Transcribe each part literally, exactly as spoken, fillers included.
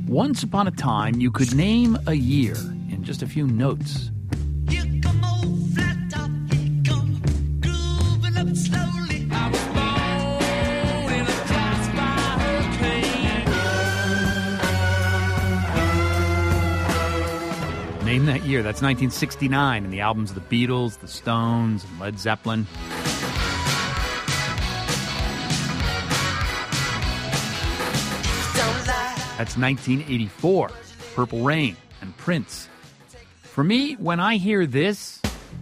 Once upon a time, you could name a year in just a few notes. Here come old flat top, he come grooving up slowly. I was born in a drive-by hurricane. Name that year. That's nineteen sixty-nine in the albums of the Beatles, the Stones, and Led Zeppelin. That's nineteen eighty-four, Purple Rain and Prince. For me, when I hear this,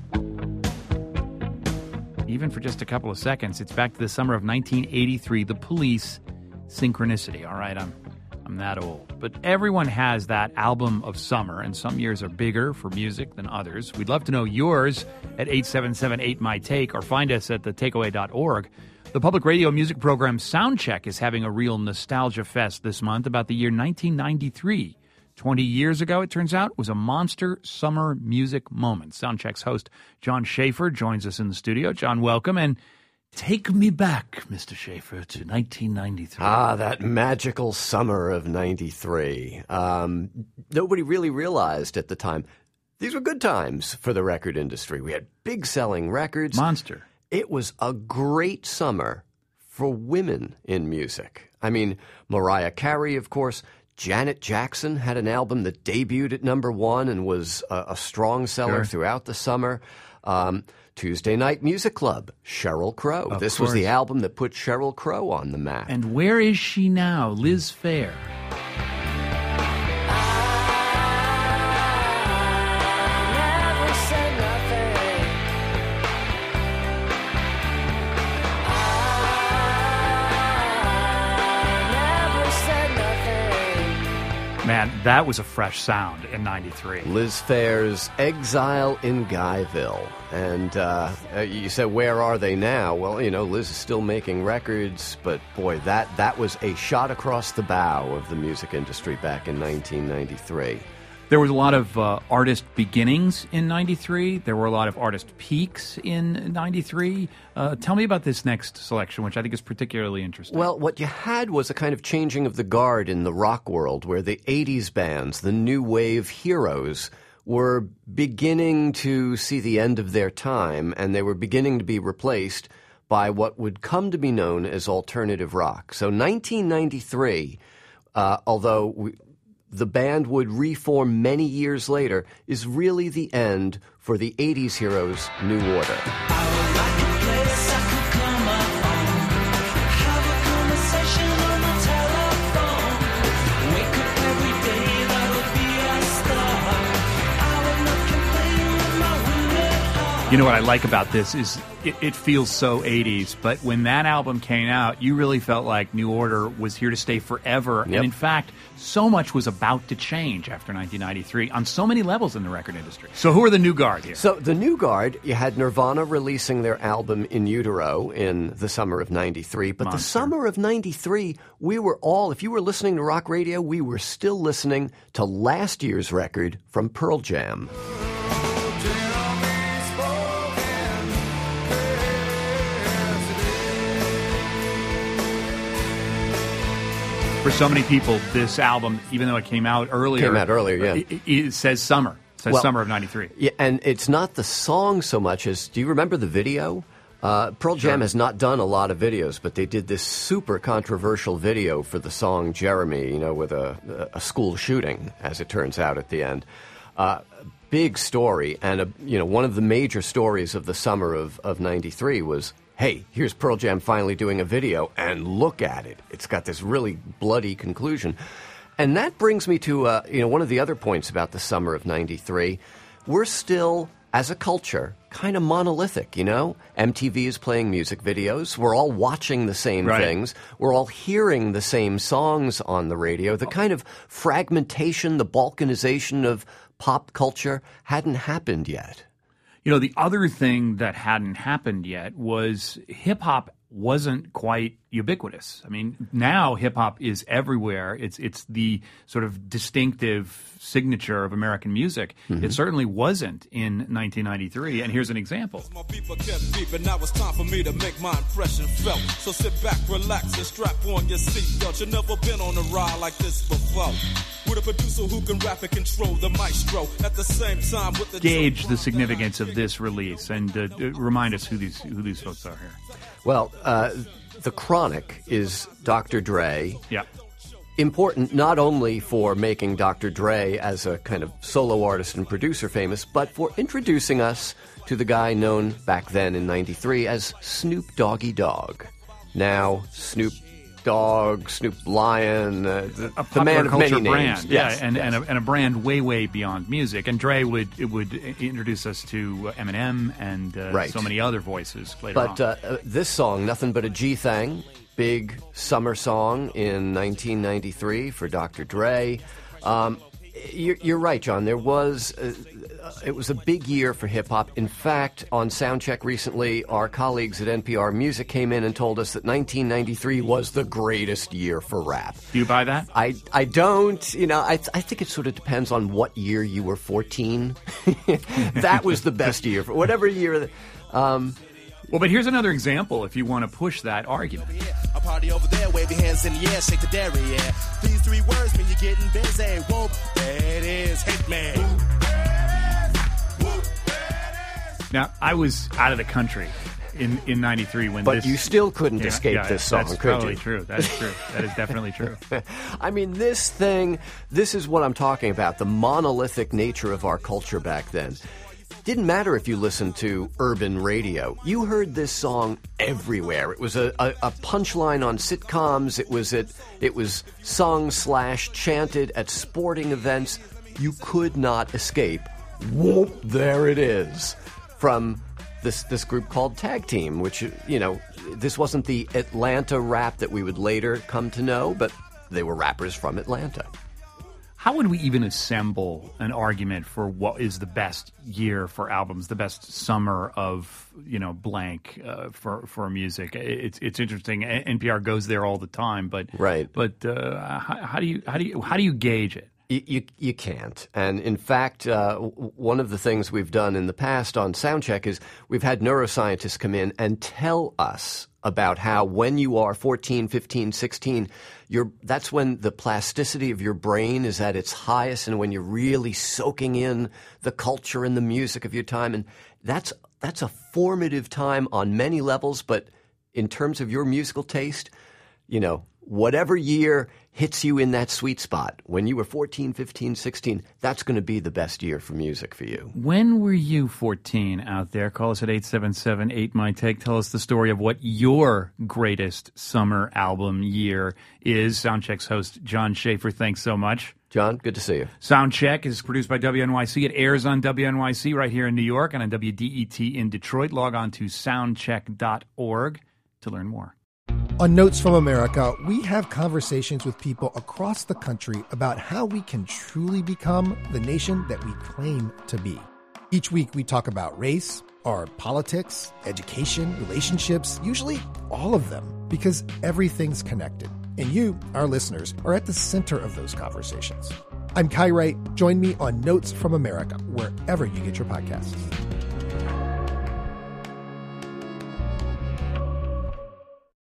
even for just a couple of seconds, it's back to the summer of nineteen eighty-three, The Police, Synchronicity. All right, I'm I'm that old. But everyone has that album of summer, and some years are bigger for music than others. We'd love to know yours at eight seven seven eight my take or find us at the takeaway dot org. The public radio music program Soundcheck is having a real nostalgia fest this month about the year nineteen ninety-three. twenty years ago, it turns out, was a monster summer music moment. Soundcheck's host, John Schaefer, joins us in the studio. John, welcome, and take me back, Mister Schaefer, to nineteen ninety-three. Ah, that magical summer of ninety-three. Um, nobody really realized at the time. These were good times for the record industry. We had big-selling records. Monster. It was a great summer for women in music. I mean, Mariah Carey, of course. Janet Jackson had an album that debuted at number one and was a, a strong seller Sure. throughout the summer. Um, Tuesday Night Music Club, Sheryl Crow. Of this course. was the album that put Sheryl Crow on the map. And where is she now? Liz Phair. Man, that was a fresh sound in ninety-three. Liz Phair's Exile in Guyville. And uh, you said, where are they now? Well, you know, Liz is still making records, but boy, that, that was a shot across the bow of the music industry back in nineteen ninety-three. There was a lot of uh, artist beginnings in ninety-three. There were a lot of artist peaks in ninety-three. Uh, tell me about this next selection, which I think is particularly interesting. Well, what you had was a kind of changing of the guard in the rock world where the eighties bands, the new wave heroes, were beginning to see the end of their time, and they were beginning to be replaced by what would come to be known as alternative rock. So nineteen ninety-three, uh, although we, the band would reform many years later, is really the end for the eighties heroes' New Order. I would like a place I could come up on, have a conversation on the telephone, wake up every day, that would be a start. I would not complain with my wounded heart. You know what I like about this is it, it feels so eighties, but when that album came out, you really felt like New Order was here to stay forever. Yep. And in fact, so much was about to change after nineteen ninety-three on so many levels in the record industry. So who are the new guard here? So the new guard, you had Nirvana releasing their album In Utero in the summer of ninety-three. But Monster. the summer of ninety-three, we were all, if you were listening to rock radio, we were still listening to last year's record from Pearl Jam. For so many people, this album, even though it came out earlier, Came out earlier, yeah. it, it says summer. It says Well, summer of ninety-three. Yeah, and it's not the song so much as, do you remember the video? Uh, Pearl Jam Sure. has not done a lot of videos, but they did this super controversial video for the song Jeremy, you know, with a, a school shooting, as it turns out at the end. Uh, big story, and, a, you know, one of the major stories of the summer of, of ninety-three was, hey, here's Pearl Jam finally doing a video, and look at it. It's got this really bloody conclusion. And that brings me to, uh, you know, one of the other points about the summer of ninety-three. We're still, as a culture, kind of monolithic, you know? M T V is playing music videos. We're all watching the same Right. things. We're all hearing the same songs on the radio. The kind of fragmentation, the balkanization of pop culture hadn't happened yet. You know, the other thing that hadn't happened yet was hip-hop wasn't quite ubiquitous. I mean, now hip hop is everywhere. It's it's the sort of distinctive signature of American music. Mm-hmm. It certainly wasn't in nineteen ninety-three. And here's an example. My people kept deep, and now it's time for me to make my impression felt. So sit back, relax, and strap on your seatbelt. You've never been on a ride like this before. With a producer who can rap and control the maestro at the same time with the Gauge the significance of this release and uh, remind us who these who these folks are here. Well, uh, The Chronic is Doctor Dre. Yeah. Important not only for making Doctor Dre as a kind of solo artist and producer famous, but for introducing us to the guy known back then in ninety-three as Snoop Doggy Dogg. Now, Snoop Dogg, Snoop Lion, uh, the, A the man of many culture names. brand, yeah, Yes, and yes. and, a, and a brand way way beyond music. And Dre would it would introduce us to Eminem and uh, Right. so many other voices later But on. uh, uh, this song, Nothing But a G Thang, big summer song in nineteen ninety-three for Doctor Dre. Um, you're, you're right, John. There was uh, it was a big year for hip hop. In fact, on Soundcheck recently, our colleagues at N P R Music came in and told us that nineteen ninety-three was the greatest year for rap. Do you buy that? I, I don't, you know, I, I think it sort of depends on what year you were fourteen. That was the best year. For whatever year. Um, Well, but here's another example if you want to push that argument. A party over there, wave your hands in the air, shake the dairy, yeah. These three words mean you're getting busy. Whoop, there it is, hit man. Now, I was out of the country in, in ninety-three when But this... you still couldn't Yeah, escape yeah, this song, that's could probably you? true. That is true. That is definitely true. I mean, this thing, this is what I'm talking about, the monolithic nature of our culture back then. Didn't matter if you listened to urban radio. You heard this song everywhere. It was a, a, a punchline on sitcoms. It was it, it was sung slash chanted at sporting events. You could not escape. Whoop, there it is. From this this group called Tag Team, which, you know, this wasn't the Atlanta rap that we would later come to know, but they were rappers from Atlanta. How would we even assemble an argument for what is the best year for albums, the best summer of, you know, blank uh, for for music? It's it's interesting. N P R goes there all the time, but Right. But uh, how, how do you how do you how do you gauge it? You, you, you can't. And in fact, uh, w- one of the things we've done in the past on Soundcheck is we've had neuroscientists come in and tell us about how when you are fourteen, fifteen, sixteen, you're, that's when the plasticity of your brain is at its highest and when you're really soaking in the culture and the music of your time. And that's that's a formative time on many levels, but in terms of your musical taste, you know, whatever year hits you in that sweet spot, when you were fourteen, fifteen, sixteen, that's going to be the best year for music for you. When were you fourteen out there? Call us at eight seven seven, eight my take. Tell us the story of what your greatest summer album year is. Soundcheck's host, John Schaefer, thanks so much. John, good to see you. Soundcheck is produced by W N Y C. It airs on W N Y C right here in New York and on W D E T in Detroit. Log on to soundcheck dot org to learn more. On Notes from America, we have conversations with people across the country about how we can truly become the nation that we claim to be. Each week, we talk about race, our politics, education, relationships, usually all of them, because everything's connected. And you, our listeners, are at the center of those conversations. I'm Kai Wright. Join me on Notes from America, wherever you get your podcasts.